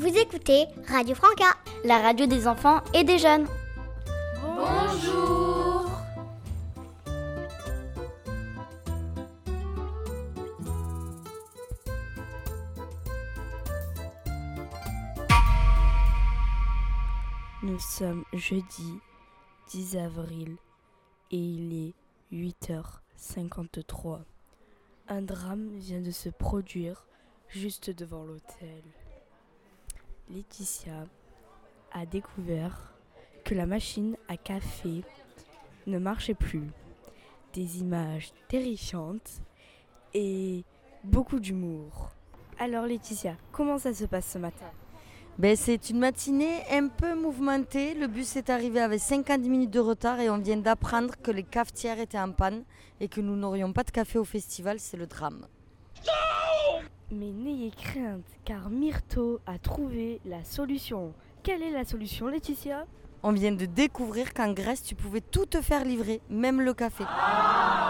Vous écoutez Radio Franca, la radio des enfants et des jeunes. Bonjour. Nous sommes jeudi 10 avril et il est 8h53. Un drame vient de se produire juste devant l'hôtel. Laetitia a découvert que la machine à café ne marchait plus. Des images terrifiantes et beaucoup d'humour. Alors Laetitia, comment ça se passe ce matin ? C'est une matinée un peu mouvementée. Le bus est arrivé avec 50 minutes de retard et on vient d'apprendre que les cafetières étaient en panne et que nous n'aurions pas de café au festival. C'est le drame. Mais n'ayez crainte, car Myrto a trouvé la solution. Quelle est la solution, Laetitia ? On vient de découvrir qu'en Grèce, tu pouvais tout te faire livrer, même le café. Waouh !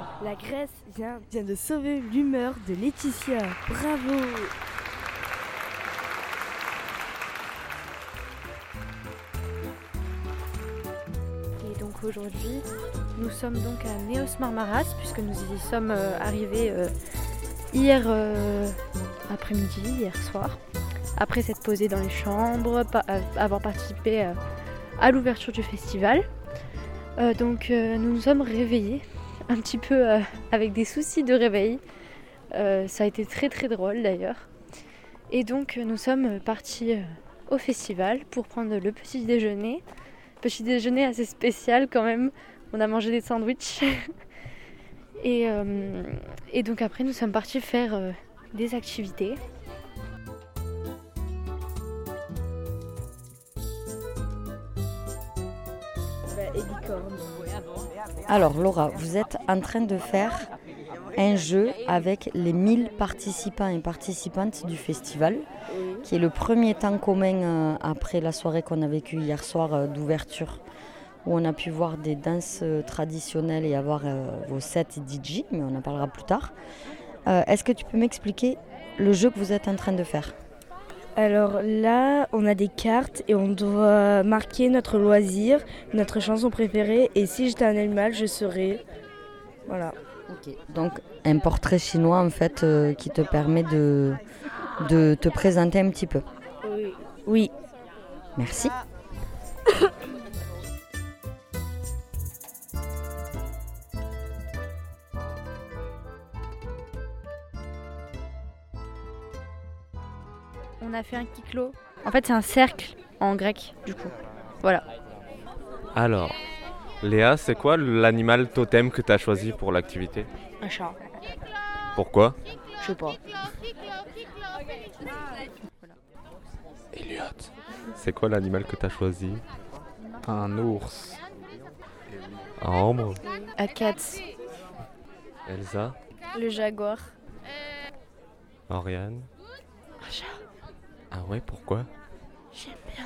La Grèce vient de sauver l'humeur de Laetitia. Bravo ! Et donc aujourd'hui, nous sommes donc à Neos Marmaras, puisque nous y sommes arrivés hier après-midi, hier soir, après s'être posés dans les chambres, avoir participé à l'ouverture du festival. Donc nous nous sommes réveillés, un petit peu avec des soucis de réveil. Ça a été très très drôle d'ailleurs. Et donc nous sommes partis au festival pour prendre le petit déjeuner. Petit déjeuner assez spécial quand même. On a mangé des sandwichs. Et donc après nous sommes partis faire des activités. Alors Laura, vous êtes en train de faire un jeu avec les 1000 participants et participantes du festival, qui est le premier temps commun après la soirée qu'on a vécue hier soir d'ouverture, où on a pu voir des danses traditionnelles et avoir vos sets DJ, mais on en parlera plus tard. Est-ce que tu peux m'expliquer le jeu que vous êtes en train de faire ? Alors là, on a des cartes et on doit marquer notre loisir, notre chanson préférée. Et si j'étais un animal, je serais... Voilà. Ok. Donc un portrait chinois en fait qui te permet de te présenter un petit peu. Oui. Merci. On a fait un kiklo. En fait, c'est un cercle en grec, du coup. Voilà. Alors, Léa, c'est quoi l'animal totem que tu as choisi pour l'activité ? Un chat. Pourquoi ? Je sais pas. Elliot, c'est quoi l'animal que tu as choisi ? Un ours. Ambre, Un cat. Elsa, Le jaguar. Oriane. Un chat. Ah ouais, pourquoi ? J'aime bien.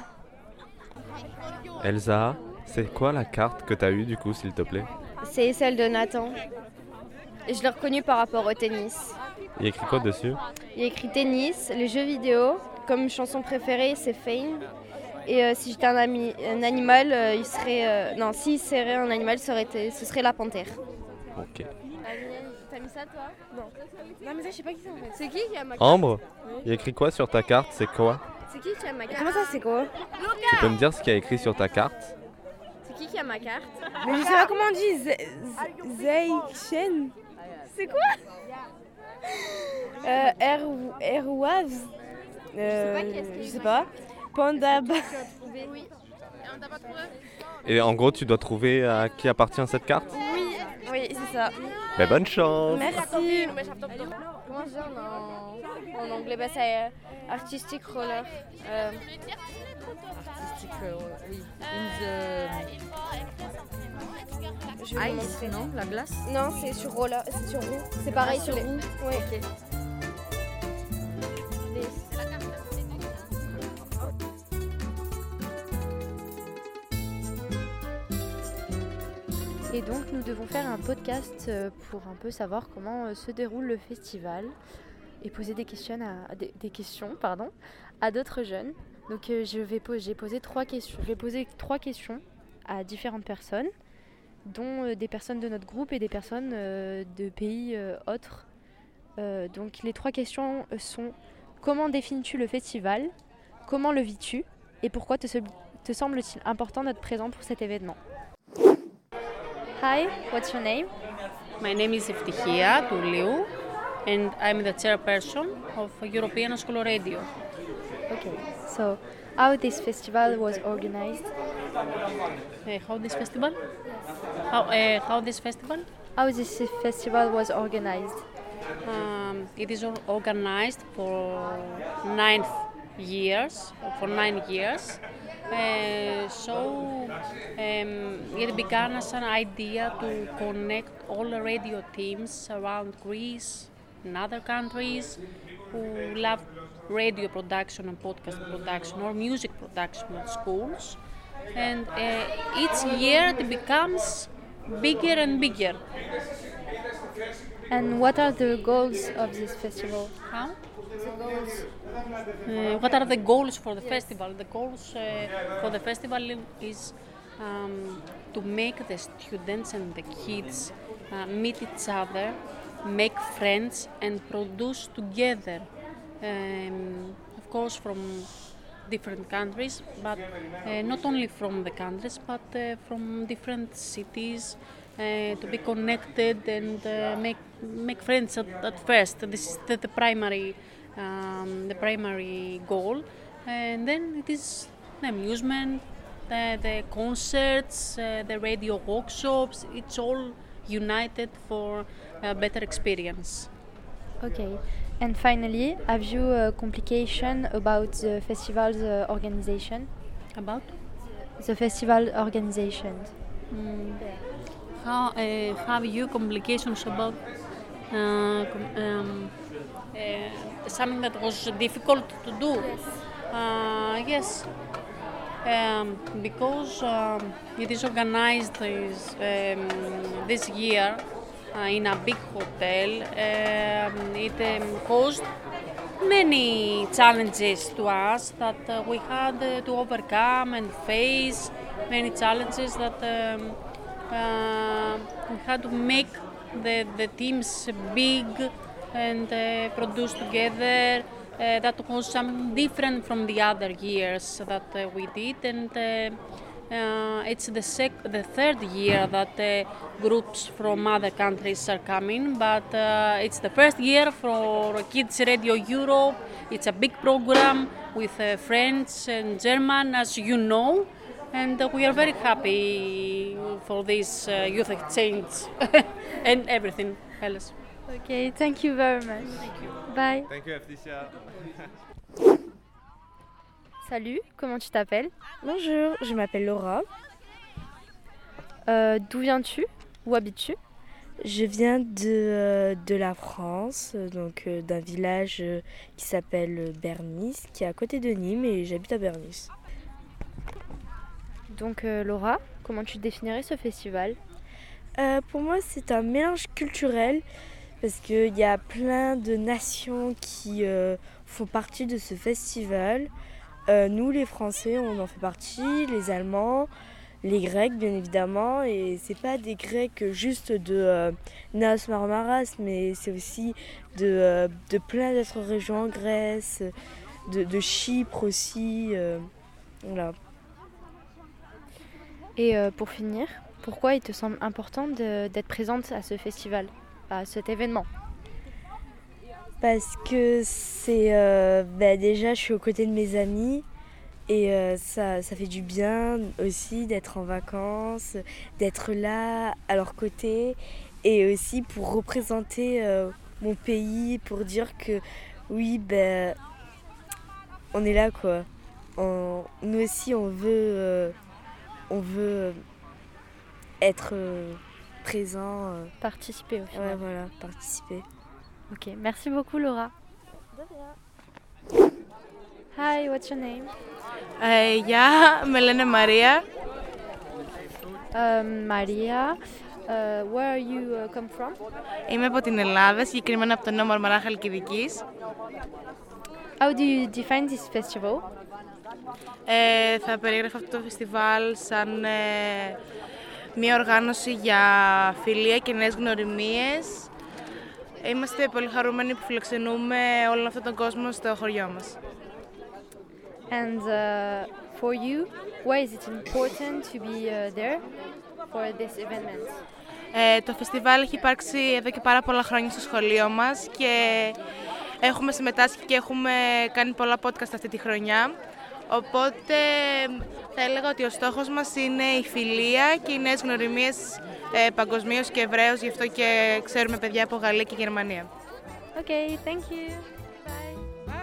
Elsa, c'est quoi la carte que tu as eue du coup, s'il te plaît ? C'est celle de Nathan. Et je l'ai reconnue par rapport au tennis. Il y a écrit quoi dessus ? Il y a écrit tennis, les jeux vidéo. Comme chanson préférée, c'est Fame. Et si j'étais un animal, il serait... s'il serait un animal, ce serait la panthère. Ok. T'as mis ça, toi ? Non, mais ça, je sais pas qui c'est en fait. C'est qui a ma carte ? Ambre, il y a écrit quoi sur ta carte ? C'est quoi ? C'est qui a ma carte ? Comment ça, c'est quoi ? Tu peux me dire ce qu'il y a écrit sur ta carte ? C'est qui a ma carte ? Mais je sais pas comment on dit. Zeichen. C'est quoi ? Airwaves. Je sais pas. Panda. Oui. On t'a pas trouvé ? Et en gros, tu dois trouver à qui appartient cette carte ? Oui, c'est ça. Bonne chance ! Merci. Comment je dis en anglais ? C'est artistic roller. Artistique, oui. Je vais vous Ice, montrer. non ? La glace ? Non, c'est sur roller, c'est sur roue. C'est pareil sur les roues. Oui. Ok. Et donc nous devons faire un podcast pour un peu savoir comment se déroule le festival et poser des questions à d'autres jeunes. Donc j'ai posé 3 questions. Je vais poser 3 questions à différentes personnes, dont des personnes de notre groupe et des personnes de pays autres. Donc les 3 questions sont: comment définis-tu le festival? Comment le vis-tu? Et pourquoi te semble-t-il important d'être présent pour cet événement? Hi, what's your name? My name is Eftichia Touliou, and I'm the chairperson of European School Radio. Okay, so how this festival was organized? How this festival? How this festival? How this festival was organized? It is organized for 9 years. It began as an idea to connect all the radio teams around Greece and other countries who love radio production and podcast production or music production at schools. And each year it becomes bigger and bigger. And what are the goals of this festival? How? What are the goals for the festival? The goals for the festival is to make the students and the kids meet each other, make friends and produce together. Of course from different countries, but not only from the countries, but from different cities, to be connected and make friends at first. This is the primary goal, and then it is the amusement, the concerts, the radio workshops. It's all united for a better experience. Okay, and finally, have you a complication about the festival's organization? About? The festival organization. Have you complications about something that was difficult to do? Yes. Because it is organized this year in a big hotel, it caused many challenges to us that we had to overcome and face. Many challenges that we had to make the teams big and produce together. That was something different from the other years that we did, and it's the third year that groups from other countries are coming, but it's the first year for Kids Radio Europe. It's a big program with French and German, as you know, and we are very happy for this youth exchange and everything else. Okay, thank you very much. Thank you. Bye. Thank you, Eftichia. Salut, comment tu t'appelles? Bonjour, je m'appelle Laura. D'où viens-tu? Où habites-tu? Je viens de la France, donc d'un village qui s'appelle Bernis, qui est à côté de Nîmes, et j'habite à Bernis. Donc Laura, comment tu définirais ce festival? Pour moi, c'est un mélange culturel, parce qu'il y a plein de nations qui font partie de ce festival. Nous, les Français, on en fait partie, les Allemands, les Grecs, bien évidemment. Et c'est pas des Grecs juste de Neos Marmaras, mais c'est aussi de plein d'autres régions en Grèce, de Chypre aussi. Voilà. Et pour finir, pourquoi il te semble important d'être présente à ce festival, à cet événement? Parce que c'est déjà je suis aux côtés de mes amis et ça fait du bien aussi d'être en vacances, d'être là à leur côté et aussi pour représenter mon pays, pour dire que oui on est là quoi. Nous aussi on veut être présent. Participer au final. Ouais voilà, participer. Ok, merci beaucoup Laura. De rien. Hi, what's your name? Γεια, με λένε Μαρία. Maria, where you come from? Είμαι από την Ελλάδα, συγκεκριμένα από το Νέο Μαρμαρά Χαλκιδικής. How do you define this festival? Θα περιγράφω αυτό το φεστιβάλ σαν μια οργάνωση για φιλία και νέες γνωριμίες. Είμαστε πολύ χαρούμενοι που φιλοξενούμε όλον αυτόν τον κόσμο στο χωριό μας. And for you, why is it important to be there for this event? Το φεστιβάλ έχει υπάρξει εδώ και πάρα πολλά χρόνια στο σχολείο μας και έχουμε συμμετάσχει και έχουμε κάνει πολλά podcast αυτή τη χρονιά. Οπότε θα έλεγα ότι ο στόχος μας είναι η φιλία και οι νέες γνωριμίες παγκοσμίως και ευρέως, γι' αυτό και ξέρουμε παιδιά από Γαλλία και Γερμανία. Okay, thank you. Bye.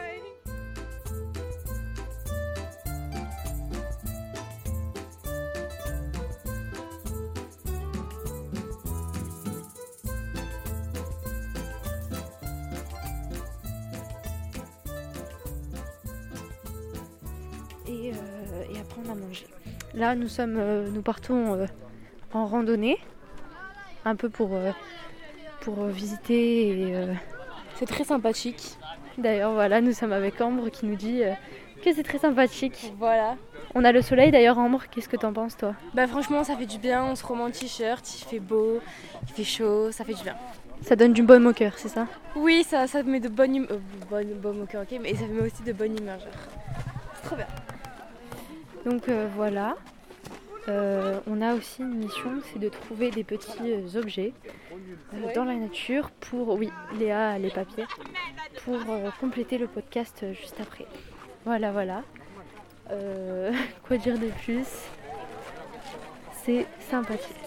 Et après on a mangé. Là nous partons en randonnée, un peu pour visiter et C'est très sympathique. D'ailleurs voilà, nous sommes avec Ambre qui nous dit que c'est très sympathique. Voilà. On a le soleil d'ailleurs. Ambre, qu'est-ce que t'en penses toi? Bah franchement ça fait du bien, on se remet en t-shirt, il fait beau, il fait chaud, ça fait du bien. Ça donne du baume au cœur, c'est ça? Oui, ça met de bonne humeur, baume au cœur, ok, mais ça met aussi de bonne humeur, genre. C'est trop bien. Donc voilà, on a aussi une mission, c'est de trouver des petits objets dans la nature pour, oui, Léa a les papiers, pour compléter le podcast juste après. Voilà. Quoi dire de plus? C'est sympathique.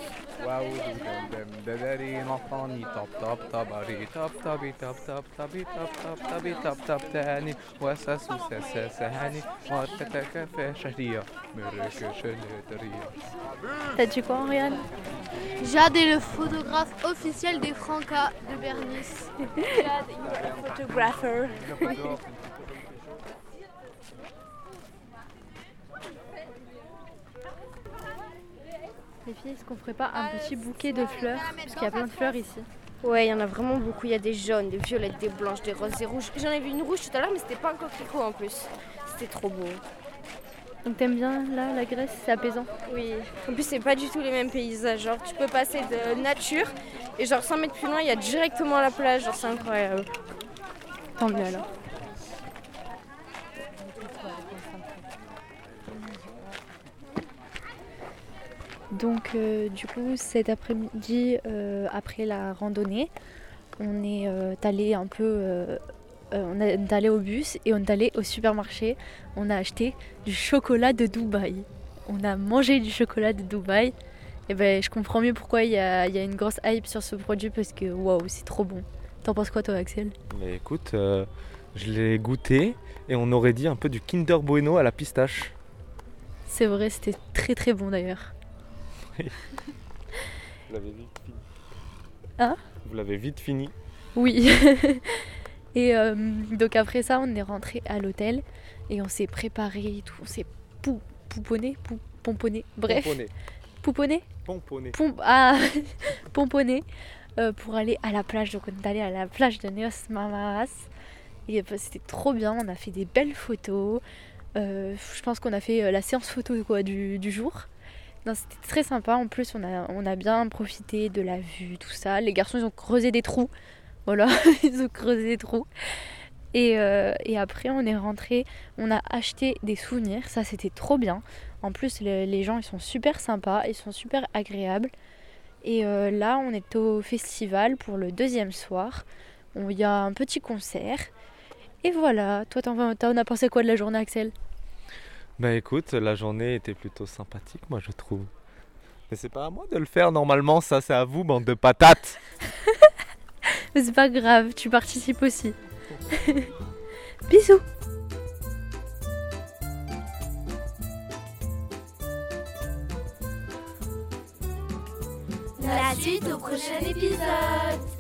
T'as dit quoi, Ariane? Jade est le photographe officiel des Francas de Bernice. Jade, you are a photographer. Les filles, est-ce qu'on ferait pas un petit bouquet de fleurs? Parce qu'il y a plein de fleurs ici. Ouais, il y en a vraiment beaucoup. Il y a des jaunes, des violettes, des blanches, des roses, des rouges. J'en ai vu une rouge tout à l'heure, mais c'était pas un coquelicot en plus. C'était trop beau. Donc t'aimes bien là, la Grèce, c'est apaisant? Oui. En plus, c'est pas du tout les mêmes paysages. Genre, tu peux passer de nature et genre 100 mètres plus loin, il y a directement la plage. Genre, c'est incroyable. Tant mieux alors. Donc du coup cet après-midi, après la randonnée, on est allé un peu, on est allé au bus et on est allé au supermarché. On a acheté du chocolat de Dubaï. On a mangé du chocolat de Dubaï. Et ben je comprends mieux pourquoi il y a une grosse hype sur ce produit parce que waouh, c'est trop bon. T'en penses quoi toi, Axel? Mais écoute, je l'ai goûté et on aurait dit un peu du Kinder Bueno à la pistache. C'est vrai, c'était très très bon d'ailleurs. Vous l'avez vite fini. Hein? Vous l'avez vite fini. Oui. Et donc après ça, on est rentré à l'hôtel et on s'est préparé et tout. On s'est pomponné. Bref. Pouponné. Pomponné pour aller à la plage. Donc on est allé à la plage de Neos Marmaras. Et c'était trop bien. On a fait des belles photos. Je pense qu'on a fait la séance photo du jour. Non, c'était très sympa. En plus, on a bien profité de la vue, tout ça. Les garçons, ils ont creusé des trous. Voilà, ils ont creusé des trous. Et après, on est rentré. On a acheté des souvenirs. Ça, c'était trop bien. En plus, les gens, ils sont super sympas. Ils sont super agréables. Et là, on est au festival pour le deuxième soir. Il y a un petit concert. Et voilà. Toi, t'en as pensé quoi de la journée, Axel? Bah écoute, la journée était plutôt sympathique, moi je trouve. Mais c'est pas à moi de le faire normalement, ça c'est à vous, bande de patates. Mais c'est pas grave, tu participes aussi. Bisous. La suite au prochain épisode.